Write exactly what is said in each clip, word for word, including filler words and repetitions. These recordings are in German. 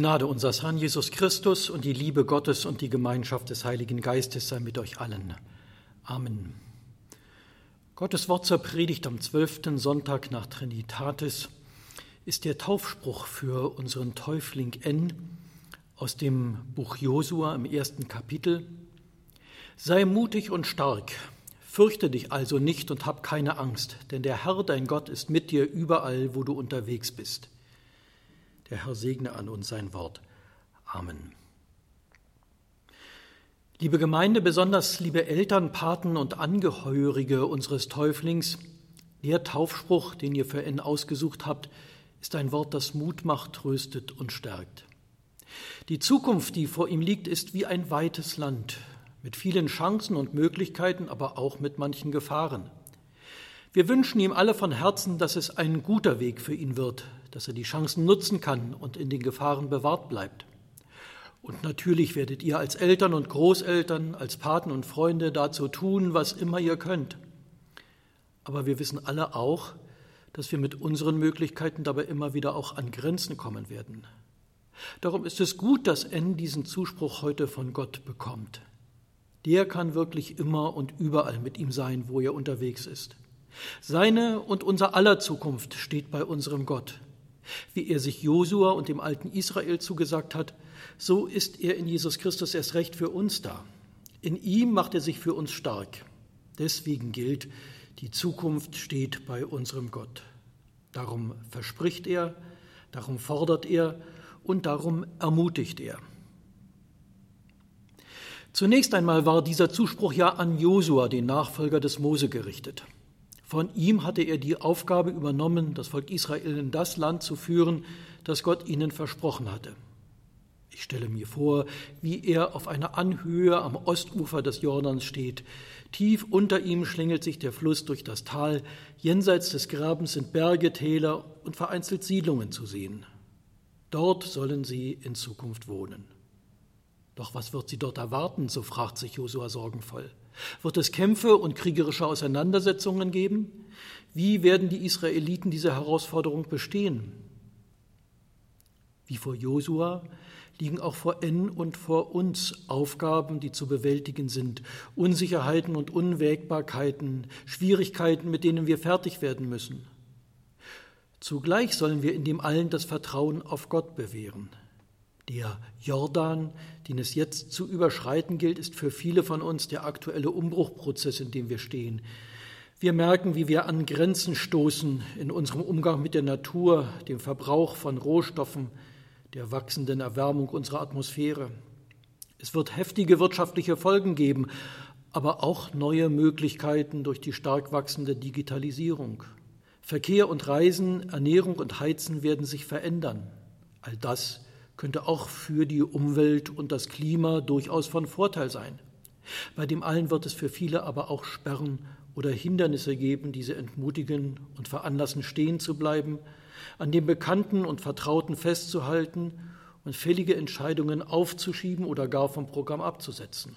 Gnade unseres Herrn Jesus Christus und die Liebe Gottes und die Gemeinschaft des Heiligen Geistes sei mit euch allen. Amen. Gottes Wort zur Predigt am zwölften Sonntag nach Trinitatis ist der Taufspruch für unseren Täufling N aus dem Buch Josua im ersten Kapitel. Sei mutig und stark, fürchte dich also nicht und hab keine Angst, denn der Herr, dein Gott, ist mit dir überall, wo du unterwegs bist. Der Herr segne an uns sein Wort. Amen. Liebe Gemeinde, besonders liebe Eltern, Paten und Angehörige unseres Täuflings, der Taufspruch, den ihr für N ausgesucht habt, ist ein Wort, das Mut macht, tröstet und stärkt. Die Zukunft, die vor ihm liegt, ist wie ein weites Land, mit vielen Chancen und Möglichkeiten, aber auch mit manchen Gefahren. Wir wünschen ihm alle von Herzen, dass es ein guter Weg für ihn wird, dass er die Chancen nutzen kann und in den Gefahren bewahrt bleibt. Und natürlich werdet ihr als Eltern und Großeltern, als Paten und Freunde dazu tun, was immer ihr könnt. Aber wir wissen alle auch, dass wir mit unseren Möglichkeiten dabei immer wieder auch an Grenzen kommen werden. Darum ist es gut, dass N diesen Zuspruch heute von Gott bekommt. Der kann wirklich immer und überall mit ihm sein, wo er unterwegs ist. Seine und unser aller Zukunft steht bei unserem Gott. Wie er sich Josua und dem alten Israel zugesagt hat, so ist er in Jesus Christus erst recht für uns da. In ihm macht er sich für uns stark. Deswegen gilt, die Zukunft steht bei unserem Gott. Darum verspricht er, darum fordert er und darum ermutigt er. Zunächst einmal war dieser Zuspruch ja an Josua, den Nachfolger des Mose, gerichtet. Von ihm hatte er die Aufgabe übernommen, das Volk Israel in das Land zu führen, das Gott ihnen versprochen hatte. Ich stelle mir vor, wie er auf einer Anhöhe am Ostufer des Jordans steht. Tief unter ihm schlängelt sich der Fluss durch das Tal. Jenseits des Grabens sind Berge, Täler und vereinzelt Siedlungen zu sehen. Dort sollen sie in Zukunft wohnen. Doch was wird sie dort erwarten, so fragt sich Josua sorgenvoll. Wird es Kämpfe und kriegerische Auseinandersetzungen geben? Wie werden die Israeliten diese Herausforderung bestehen? Wie vor Josua liegen auch vor N und vor uns Aufgaben, die zu bewältigen sind, Unsicherheiten und Unwägbarkeiten, Schwierigkeiten, mit denen wir fertig werden müssen. Zugleich sollen wir in dem allen das Vertrauen auf Gott bewähren. Der Jordan, den es jetzt zu überschreiten gilt, ist für viele von uns der aktuelle Umbruchprozess, in dem wir stehen. Wir merken, wie wir an Grenzen stoßen in unserem Umgang mit der Natur, dem Verbrauch von Rohstoffen, der wachsenden Erwärmung unserer Atmosphäre. Es wird heftige wirtschaftliche Folgen geben, aber auch neue Möglichkeiten durch die stark wachsende Digitalisierung. Verkehr und Reisen, Ernährung und Heizen werden sich verändern. All das könnte auch für die Umwelt und das Klima durchaus von Vorteil sein. Bei dem allen wird es für viele aber auch Sperren oder Hindernisse geben, die sie entmutigen und veranlassen, stehen zu bleiben, an dem Bekannten und Vertrauten festzuhalten und fällige Entscheidungen aufzuschieben oder gar vom Programm abzusetzen.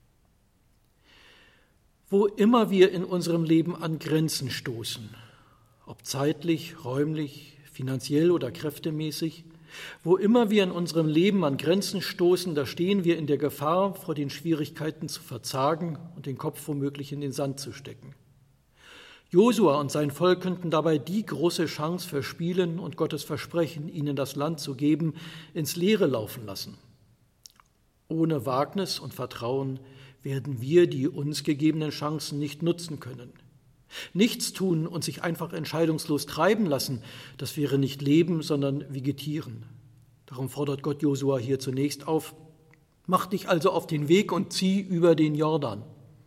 Wo immer wir in unserem Leben an Grenzen stoßen, ob zeitlich, räumlich, finanziell oder kräftemäßig, wo immer wir in unserem Leben an Grenzen stoßen, da stehen wir in der Gefahr, vor den Schwierigkeiten zu verzagen und den Kopf womöglich in den Sand zu stecken. Josua und sein Volk könnten dabei die große Chance verspielen und Gottes Versprechen, ihnen das Land zu geben, ins Leere laufen lassen. Ohne Wagnis und Vertrauen werden wir die uns gegebenen Chancen nicht nutzen können. Nichts tun und sich einfach entscheidungslos treiben lassen, das wäre nicht Leben, sondern Vegetieren. Darum fordert Gott Josua hier zunächst auf: Mach dich also auf den Weg und zieh über den Jordan.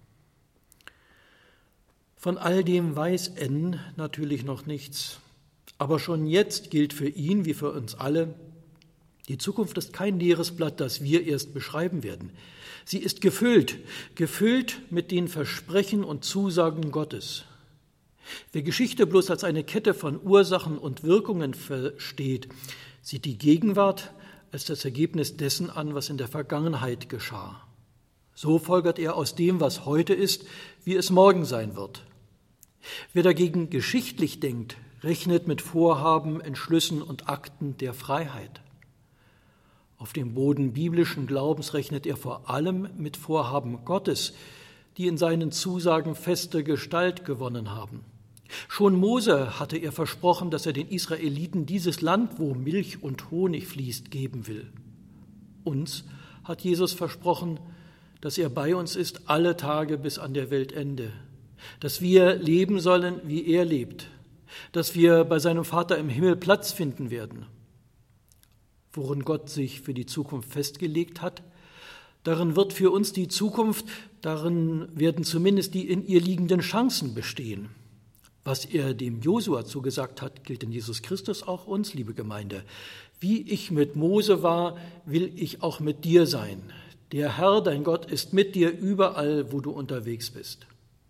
Von all dem weiß N natürlich noch nichts, aber schon jetzt gilt für ihn wie für uns alle: Die Zukunft ist kein leeres Blatt, das wir erst beschreiben werden. Sie ist gefüllt, gefüllt mit den Versprechen und Zusagen Gottes. Wer Geschichte bloß als eine Kette von Ursachen und Wirkungen versteht, sieht die Gegenwart als das Ergebnis dessen an, was in der Vergangenheit geschah. So folgert er aus dem, was heute ist, wie es morgen sein wird. Wer dagegen geschichtlich denkt, rechnet mit Vorhaben, Entschlüssen und Akten der Freiheit. Auf dem Boden biblischen Glaubens rechnet er vor allem mit Vorhaben Gottes, die in seinen Zusagen feste Gestalt gewonnen haben. Schon Mose hatte er versprochen, dass er den Israeliten dieses Land, wo Milch und Honig fließt, geben will. Uns hat Jesus versprochen, dass er bei uns ist alle Tage bis an der Weltende, dass wir leben sollen, wie er lebt, dass wir bei seinem Vater im Himmel Platz finden werden. Worin Gott sich für die Zukunft festgelegt hat, darin wird für uns die Zukunft, darin werden zumindest die in ihr liegenden Chancen bestehen. Was er dem Josua zugesagt hat, gilt in Jesus Christus auch uns, liebe Gemeinde. Wie ich mit Mose war, will ich auch mit dir sein. Der Herr, dein Gott, ist mit dir überall, wo du unterwegs bist.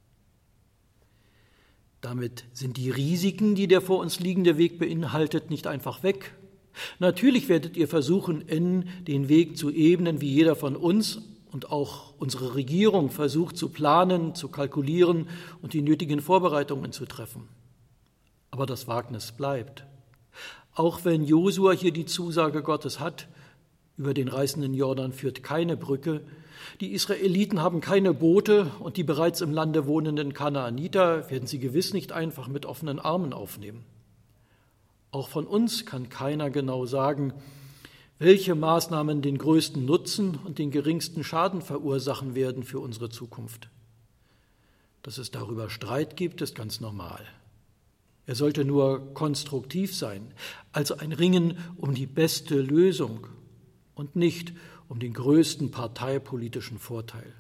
Damit sind die Risiken, die der vor uns liegende Weg beinhaltet, nicht einfach weg. Natürlich werdet ihr versuchen, in den Weg zu ebnen, wie jeder von uns und auch unsere Regierung versucht zu planen, zu kalkulieren und die nötigen Vorbereitungen zu treffen. Aber das Wagnis bleibt. Auch wenn Josua hier die Zusage Gottes hat, über den reißenden Jordan führt keine Brücke, die Israeliten haben keine Boote und die bereits im Lande wohnenden Kanaaniter werden sie gewiss nicht einfach mit offenen Armen aufnehmen. Auch von uns kann keiner genau sagen, welche Maßnahmen den größten Nutzen und den geringsten Schaden verursachen werden für unsere Zukunft. Dass es darüber Streit gibt, ist ganz normal. Er sollte nur konstruktiv sein, also ein Ringen um die beste Lösung und nicht um den größten parteipolitischen Vorteil.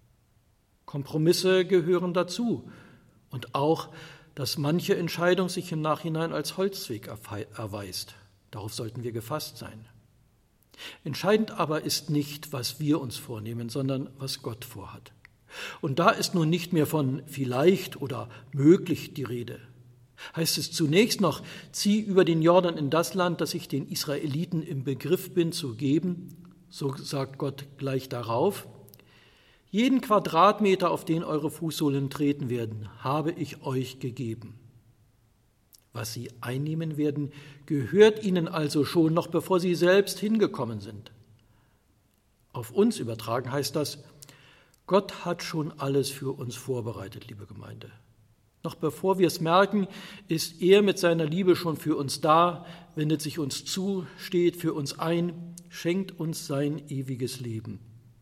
Kompromisse gehören dazu und auch, dass manche Entscheidung sich im Nachhinein als Holzweg erweist. Darauf sollten wir gefasst sein. Entscheidend aber ist nicht, was wir uns vornehmen, sondern was Gott vorhat. Und da ist nun nicht mehr von vielleicht oder möglich die Rede. Heißt es zunächst noch, zieh über den Jordan in das Land, das ich den Israeliten im Begriff bin zu geben, so sagt Gott gleich darauf, jeden Quadratmeter, auf den eure Fußsohlen treten werden, habe ich euch gegeben. Was sie einnehmen werden, gehört ihnen also schon, noch bevor sie selbst hingekommen sind. Auf uns übertragen heißt das, Gott hat schon alles für uns vorbereitet, liebe Gemeinde. Noch bevor wir es merken, ist er mit seiner Liebe schon für uns da, wendet sich uns zu, steht für uns ein, schenkt uns sein ewiges Leben.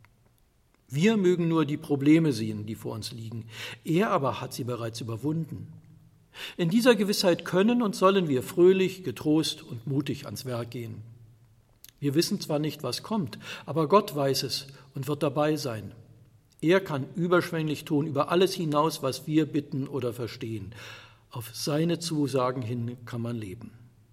Wir mögen nur die Probleme sehen, die vor uns liegen. Er aber hat sie bereits überwunden. In dieser Gewissheit können und sollen wir fröhlich, getrost und mutig ans Werk gehen. Wir wissen zwar nicht, was kommt, aber Gott weiß es und wird dabei sein. Er kann überschwänglich tun über alles hinaus, was wir bitten oder verstehen. Auf seine Zusagen hin kann man leben.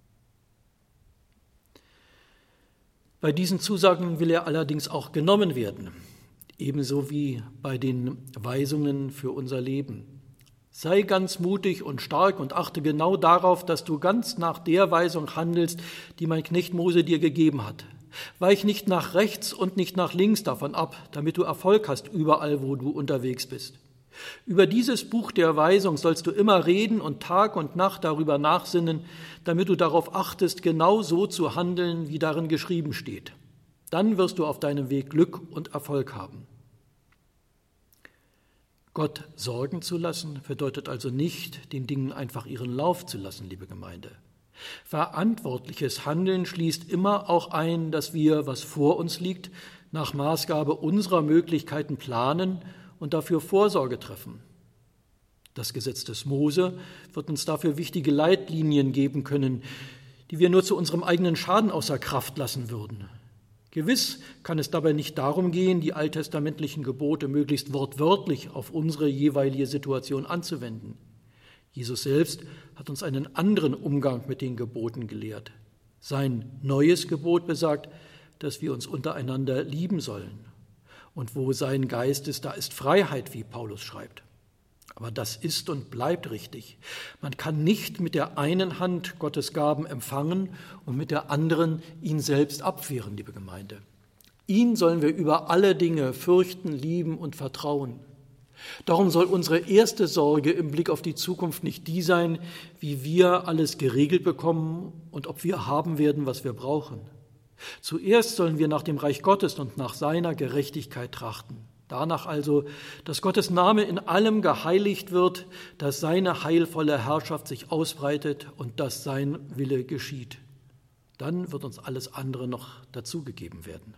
Bei diesen Zusagen will er allerdings auch genommen werden, ebenso wie bei den Weisungen für unser Leben. Sei ganz mutig und stark und achte genau darauf, dass du ganz nach der Weisung handelst, die mein Knecht Mose dir gegeben hat. Weich nicht nach rechts und nicht nach links davon ab, damit du Erfolg hast überall, wo du unterwegs bist. Über dieses Buch der Weisung sollst du immer reden und Tag und Nacht darüber nachsinnen, damit du darauf achtest, genau so zu handeln, wie darin geschrieben steht. Dann wirst du auf deinem Weg Glück und Erfolg haben. Gott sorgen zu lassen, bedeutet also nicht, den Dingen einfach ihren Lauf zu lassen, liebe Gemeinde. Verantwortliches Handeln schließt immer auch ein, dass wir, was vor uns liegt, nach Maßgabe unserer Möglichkeiten planen und dafür Vorsorge treffen. Das Gesetz des Mose wird uns dafür wichtige Leitlinien geben können, die wir nur zu unserem eigenen Schaden außer Kraft lassen würden. Gewiss kann es dabei nicht darum gehen, die alttestamentlichen Gebote möglichst wortwörtlich auf unsere jeweilige Situation anzuwenden. Jesus selbst hat uns einen anderen Umgang mit den Geboten gelehrt. Sein neues Gebot besagt, dass wir uns untereinander lieben sollen. Und wo sein Geist ist, da ist Freiheit, wie Paulus schreibt. Aber das ist und bleibt richtig. Man kann nicht mit der einen Hand Gottes Gaben empfangen und mit der anderen ihn selbst abwehren, liebe Gemeinde. Ihn sollen wir über alle Dinge fürchten, lieben und vertrauen. Darum soll unsere erste Sorge im Blick auf die Zukunft nicht die sein, wie wir alles geregelt bekommen und ob wir haben werden, was wir brauchen. Zuerst sollen wir nach dem Reich Gottes und nach seiner Gerechtigkeit trachten. Danach also, dass Gottes Name in allem geheiligt wird, dass seine heilvolle Herrschaft sich ausbreitet und dass sein Wille geschieht. Dann wird uns alles andere noch dazugegeben werden.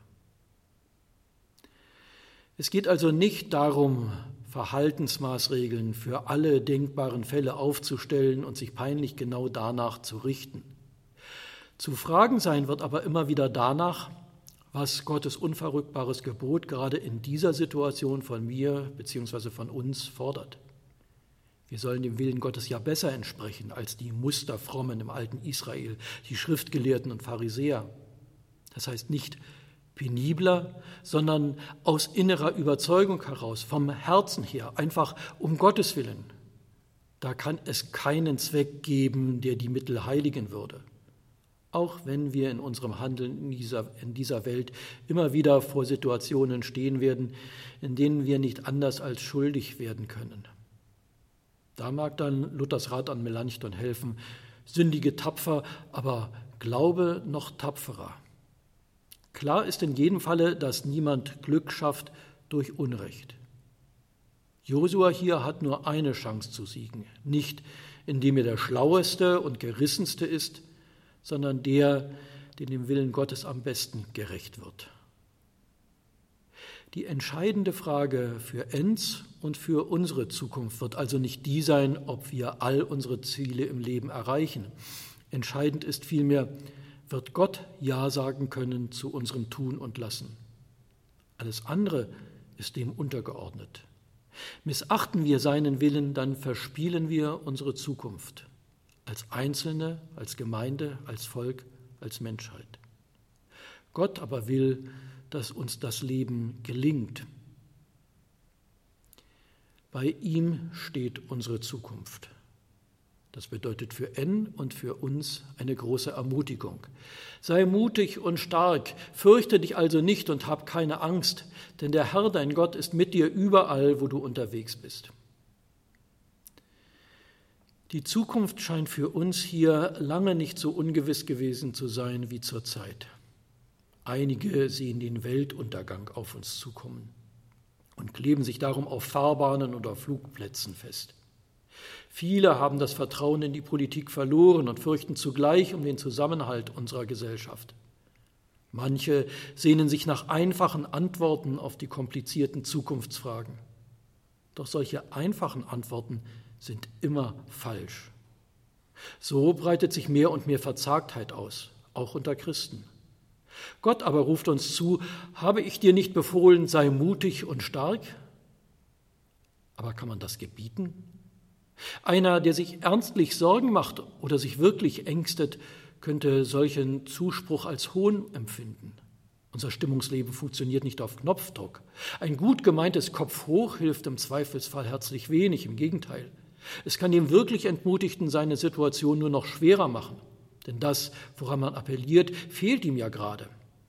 Es geht also nicht darum, Verhaltensmaßregeln für alle denkbaren Fälle aufzustellen und sich peinlich genau danach zu richten. Zu fragen sein wird aber immer wieder danach, was Gottes unverrückbares Gebot gerade in dieser Situation von mir bzw. von uns fordert. Wir sollen dem Willen Gottes ja besser entsprechen als die Musterfrommen im alten Israel, die Schriftgelehrten und Pharisäer. Das heißt nicht penibler, sondern aus innerer Überzeugung heraus, vom Herzen her, einfach um Gottes Willen. Da kann es keinen Zweck geben, der die Mittel heiligen würde. Auch wenn wir in unserem Handeln in dieser, in dieser Welt immer wieder vor Situationen stehen werden, in denen wir nicht anders als schuldig werden können. Da mag dann Luthers Rat an Melanchthon helfen, sündige tapfer, aber Glaube noch tapferer. Klar ist in jedem Falle, dass niemand Glück schafft durch Unrecht. Josua hier hat nur eine Chance zu siegen, nicht indem er der Schlaueste und Gerissenste ist, sondern der, der dem Willen Gottes am besten gerecht wird. Die entscheidende Frage für Enns und für unsere Zukunft wird also nicht die sein, ob wir all unsere Ziele im Leben erreichen. Entscheidend ist vielmehr, wird Gott Ja sagen können zu unserem Tun und Lassen. Alles andere ist dem untergeordnet. Missachten wir seinen Willen, dann verspielen wir unsere Zukunft. Als Einzelne, als Gemeinde, als Volk, als Menschheit. Gott aber will, dass uns das Leben gelingt. Bei ihm steht unsere Zukunft. Das bedeutet für N und für uns eine große Ermutigung. Sei mutig und stark, fürchte dich also nicht und hab keine Angst, denn der Herr, dein Gott, ist mit dir überall, wo du unterwegs bist. Die Zukunft scheint für uns hier lange nicht so ungewiss gewesen zu sein wie zur Zeit. Einige sehen den Weltuntergang auf uns zukommen und kleben sich darum auf Fahrbahnen oder Flugplätzen fest. Viele haben das Vertrauen in die Politik verloren und fürchten zugleich um den Zusammenhalt unserer Gesellschaft. Manche sehnen sich nach einfachen Antworten auf die komplizierten Zukunftsfragen. Doch solche einfachen Antworten sind immer falsch. So breitet sich mehr und mehr Verzagtheit aus, auch unter Christen. Gott aber ruft uns zu, habe ich dir nicht befohlen, sei mutig und stark? Aber kann man das gebieten? Einer, der sich ernstlich Sorgen macht oder sich wirklich ängstet, könnte solchen Zuspruch als Hohn empfinden. Unser Stimmungsleben funktioniert nicht auf Knopfdruck. Ein gut gemeintes Kopf hoch hilft im Zweifelsfall herzlich wenig, im Gegenteil. Es kann dem wirklich Entmutigten seine Situation nur noch schwerer machen, denn das, woran man appelliert, fehlt ihm ja gerade.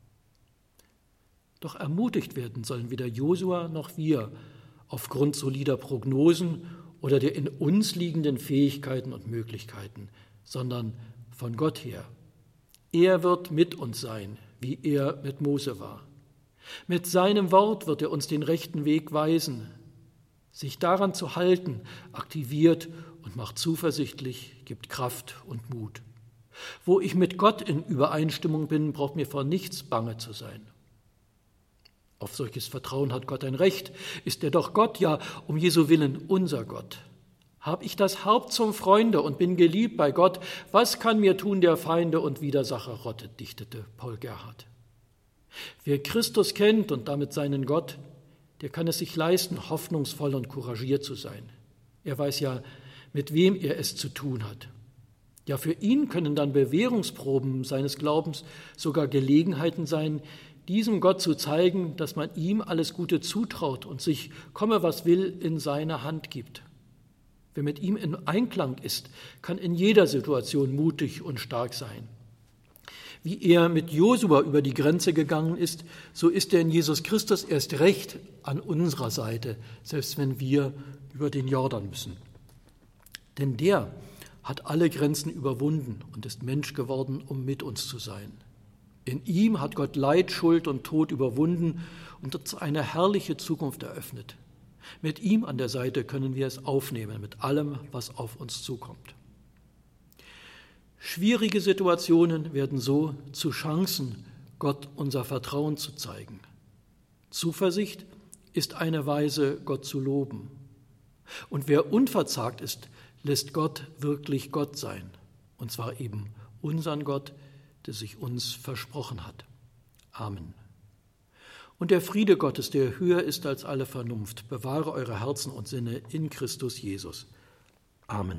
Doch ermutigt werden sollen weder Josua noch wir aufgrund solider Prognosen oder der in uns liegenden Fähigkeiten und Möglichkeiten, sondern von Gott her. Er wird mit uns sein, wie er mit Mose war. Mit seinem Wort wird er uns den rechten Weg weisen. Sich daran zu halten, aktiviert und macht zuversichtlich, gibt Kraft und Mut. Wo ich mit Gott in Übereinstimmung bin, braucht mir vor nichts bange zu sein. Auf solches Vertrauen hat Gott ein Recht. Ist er doch Gott, ja, um Jesu Willen unser Gott. Hab ich das Haupt zum Freunde und bin geliebt bei Gott, was kann mir tun der Feinde und Widersacher rottet, dichtete Paul Gerhardt. Wer Christus kennt und damit seinen Gott, der kann es sich leisten, hoffnungsvoll und couragiert zu sein. Er weiß ja, mit wem er es zu tun hat. Ja, für ihn können dann Bewährungsproben seines Glaubens sogar Gelegenheiten sein, diesem Gott zu zeigen, dass man ihm alles Gute zutraut und sich, komme was will, in seine Hand gibt. Wer mit ihm in Einklang ist, kann in jeder Situation mutig und stark sein. Wie er mit Josua über die Grenze gegangen ist, so ist er in Jesus Christus erst recht an unserer Seite, selbst wenn wir über den Jordan müssen. Denn der hat alle Grenzen überwunden und ist Mensch geworden, um mit uns zu sein. In ihm hat Gott Leid, Schuld und Tod überwunden und uns eine herrliche Zukunft eröffnet. Mit ihm an der Seite können wir es aufnehmen, mit allem, was auf uns zukommt. Schwierige Situationen werden so zu Chancen, Gott unser Vertrauen zu zeigen. Zuversicht ist eine Weise, Gott zu loben. Und wer unverzagt ist, lässt Gott wirklich Gott sein. Und zwar eben unseren Gott, der sich uns versprochen hat. Amen. Und der Friede Gottes, der höher ist als alle Vernunft, bewahre eure Herzen und Sinne in Christus Jesus. Amen.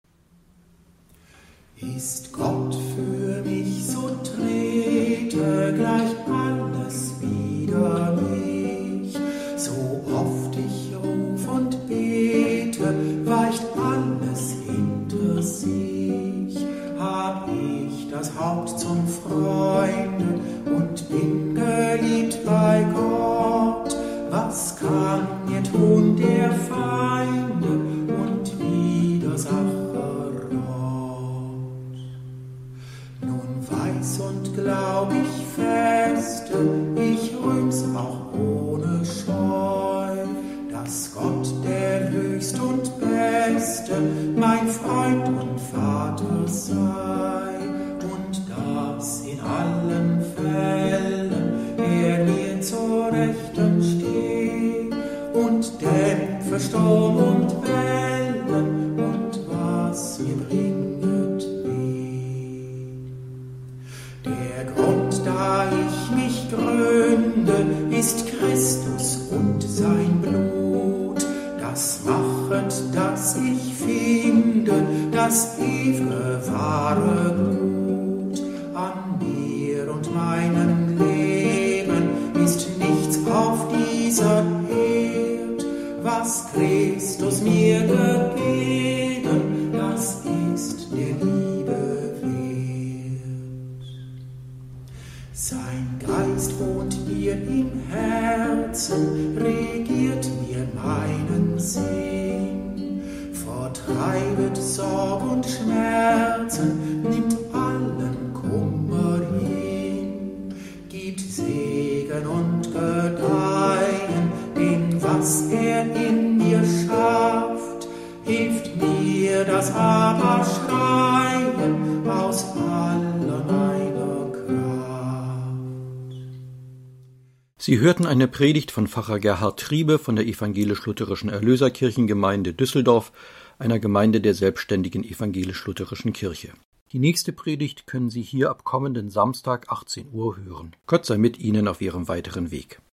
Ist Gott für mich, so trete gleich alles wider mich. So oft ich ruf und bete, weicht alles hinter sich. Hab ich das Haupt zum Freunde und bin geliebt bei Gott. Was kann mir tun der Feinde und Widersacher Gott? Nun weiß und glaub ich feste, ich rühm's auch ohne Scheu, dass Gott der Höchst und Beste, mein Freund und Vater sei, und dass in allen Fällen er mir zur Rechten steht und dämpfe Sturm und Wellen und was mir bringet weh. Der Grund, da ich mich gründe, ist Christus und sein Blut. Das machet, dass ich finde, das ewige wahre Blut. An mir und meinem Leben ist nichts auf dieser Erd, was Christus mir gegeben, das ist der Liebe wert. Sein Geist wohnt mir im Herzen, regiert mir meinen Sinn, vertreibet Sorg und Schmerzen, nimmt allen Kummer hin, gibt Segen und Gedeihen, denn was er in mir schafft, hilft mir das Aberschreien aus aller meiner Kraft. Sie hörten eine Predigt von Pfarrer Gerhard Triebe von der Evangelisch-Lutherischen Erlöserkirchengemeinde Düsseldorf, einer Gemeinde der selbstständigen Evangelisch-Lutherischen Kirche. Die nächste Predigt können Sie hier ab kommenden Samstag achtzehn Uhr hören. Gott sei mit Ihnen auf Ihrem weiteren Weg.